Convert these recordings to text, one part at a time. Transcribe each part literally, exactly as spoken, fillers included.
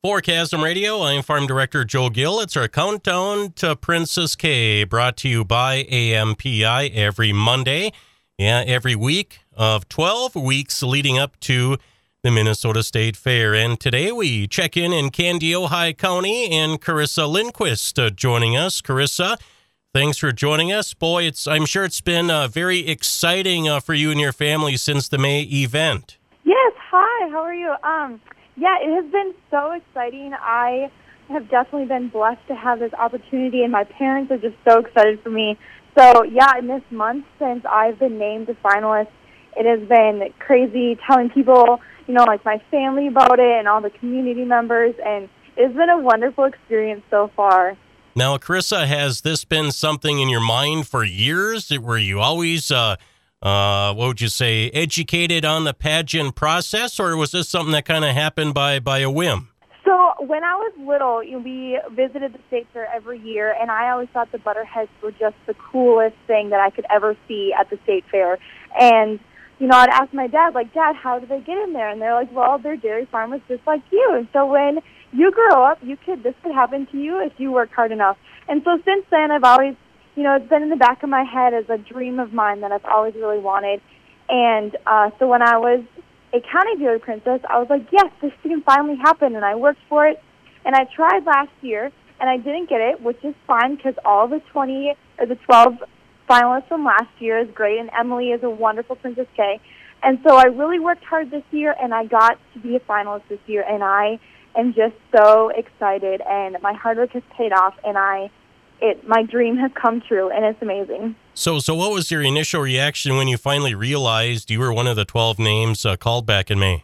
For Chasm Radio, I'm Farm Director Joe Gill. It's our Countdown to Princess K, brought to you by A M P I every Monday. Yeah, every week of twelve weeks leading up to the Minnesota State Fair. And today we check in in Kandiyohi County, and Carissa Lindquist uh, joining us. Carissa, thanks for joining us. Boy, it's I'm sure it's been uh, very exciting uh, for you and your family since the May event. Yes, hi, how are you? Um, yeah, it has been so exciting. I have definitely been blessed to have this opportunity, and my parents are just so excited for me. So, yeah, in this month since I've been named a finalist, it has been crazy telling people, you know, like my family about it and all the community members, and it's been a wonderful experience so far. Now, Carissa, has this been something in your mind for years? Were you always, uh, uh, what would you say, educated on the pageant process, or was this something that kind of happened by, by a whim? So when I was little, you know, we visited the state fair every year, and I always thought the Butterheads were just the coolest thing that I could ever see at the state fair. And, you know, I'd ask my dad, like, Dad, how do they get in there? And they're like, well, they're dairy farmers just like you. And so when you grow up, you could, this could happen to you if you work hard enough. And so since then, I've always, you know, it's been in the back of my head as a dream of mine that I've always really wanted. And uh, so when I was a county dairy princess, I was like, yes, this can finally happen. And I worked for it. And I tried last year, and I didn't get it, which is fine because all the twenty or the twelve finalists from last year is great, and Emily is a wonderful Princess K. And so I really worked hard this year, and I got to be a finalist this year, and I am just so excited, and my hard work has paid off, and I, it, my dream has come true, and it's amazing. So, so what was your initial reaction when you finally realized you were one of the twelve names uh, called back in May?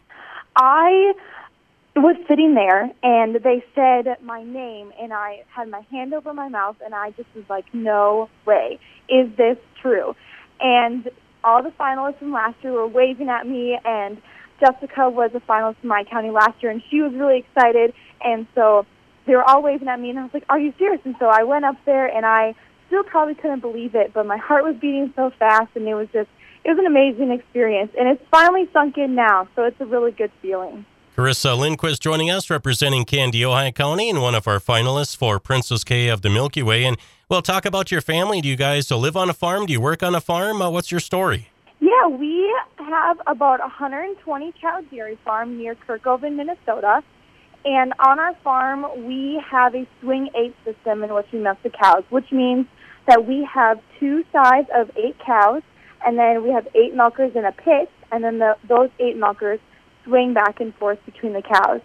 I was sitting there, and they said my name, and I had my hand over my mouth, and I just was like, no way. Is this true? And all the finalists from last year were waving at me, and Jessica was a finalist in my county last year, and she was really excited, and so they were all waving at me, and I was like, are you serious? And so I went up there, and I still probably couldn't believe it, but my heart was beating so fast, and it was just, it was an amazing experience, and it's finally sunk in now, so it's a really good feeling. Carissa Lindquist joining us, representing Kandiyohi County, and one of our finalists for Princess K of the Milky Way. And, well, talk about your family. Do you guys live on a farm? Do you work on a farm? Uh, what's your story? Yeah, we have about a one hundred twenty cow dairy farm near Kirkhoven, Minnesota. And on our farm, we have a swing eight system in which we milk the cows, which means that we have two sides of eight cows, and then we have eight milkers in a pit, and then the, those eight milkers swing back and forth between the cows.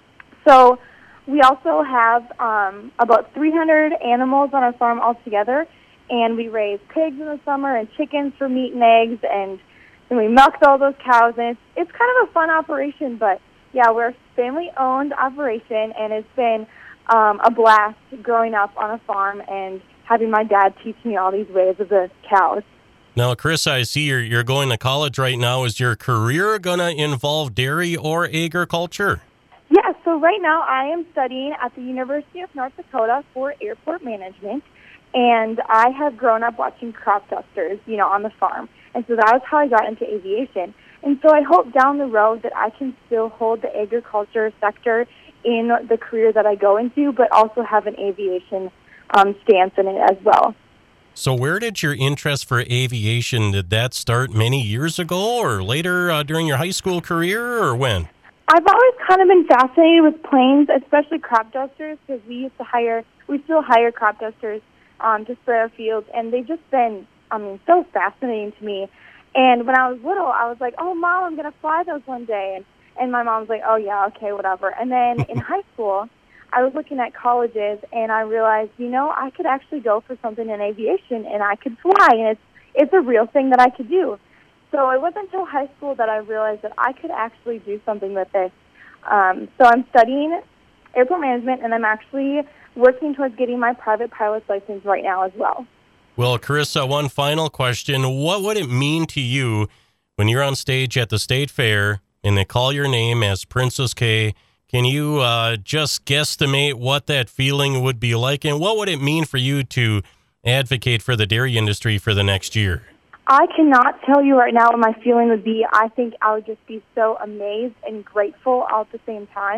So we also have um, about three hundred animals on our farm altogether, and we raise pigs in the summer and chickens for meat and eggs, and then we milk all those cows, and it's, it's kind of a fun operation, but yeah, we're a family-owned operation, and it's been um, a blast growing up on a farm and having my dad teach me all these ways of the cows. Now, Chris, I see you're, you're going to college right now. Is your career going to involve dairy or agriculture? Yeah, so right now I am studying at the University of North Dakota for airport management, and I have grown up watching crop dusters, you know, on the farm. And so that was how I got into aviation. And so I hope down the road that I can still hold the agriculture sector in the career that I go into, but also have an aviation um, stance in it as well. So where did your interest for aviation, did that start many years ago or later uh, during your high school career, or when? I've always kind of been fascinated with planes, especially crop dusters, because we used to hire, we still hire crop dusters um, to spray our fields, and they've just been, I mean, so fascinating to me. And when I was little, I was like, oh, Mom, I'm going to fly those one day. And, and my mom was like, oh, yeah, okay, whatever. And then in high school, I was looking at colleges, and I realized, you know, I could actually go for something in aviation, and I could fly, and it's it's a real thing that I could do. So it wasn't until high school that I realized that I could actually do something with this. Um, so I'm studying airport management, and I'm actually working towards getting my private pilot's license right now as well. Well, Carissa, one final question. What would it mean to you when you're on stage at the state fair and they call your name as Princess K? Can you uh, just guesstimate what that feeling would be like, and what would it mean for you to advocate for the dairy industry for the next year? I cannot tell you right now what my feeling would be. I think I would just be so amazed and grateful all at the same time.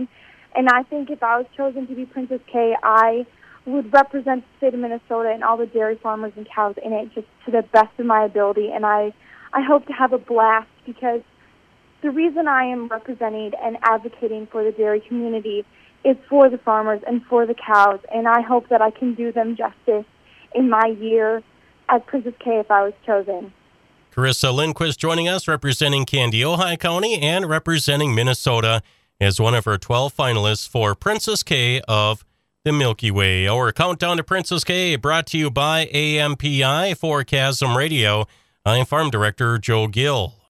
And I think if I was chosen to be Princess K, I would represent the state of Minnesota and all the dairy farmers and cows in it just to the best of my ability. And I, I hope to have a blast, because the reason I am representing and advocating for the dairy community is for the farmers and for the cows. And I hope that I can do them justice in my year as Princess K if I was chosen. Carissa Lindquist joining us, representing Kandiyohi County and representing Minnesota as one of her twelve finalists for Princess K of the Milky Way. Our countdown to Princess K brought to you by A M P I for Chasm Radio. I'm Farm Director Joe Gill.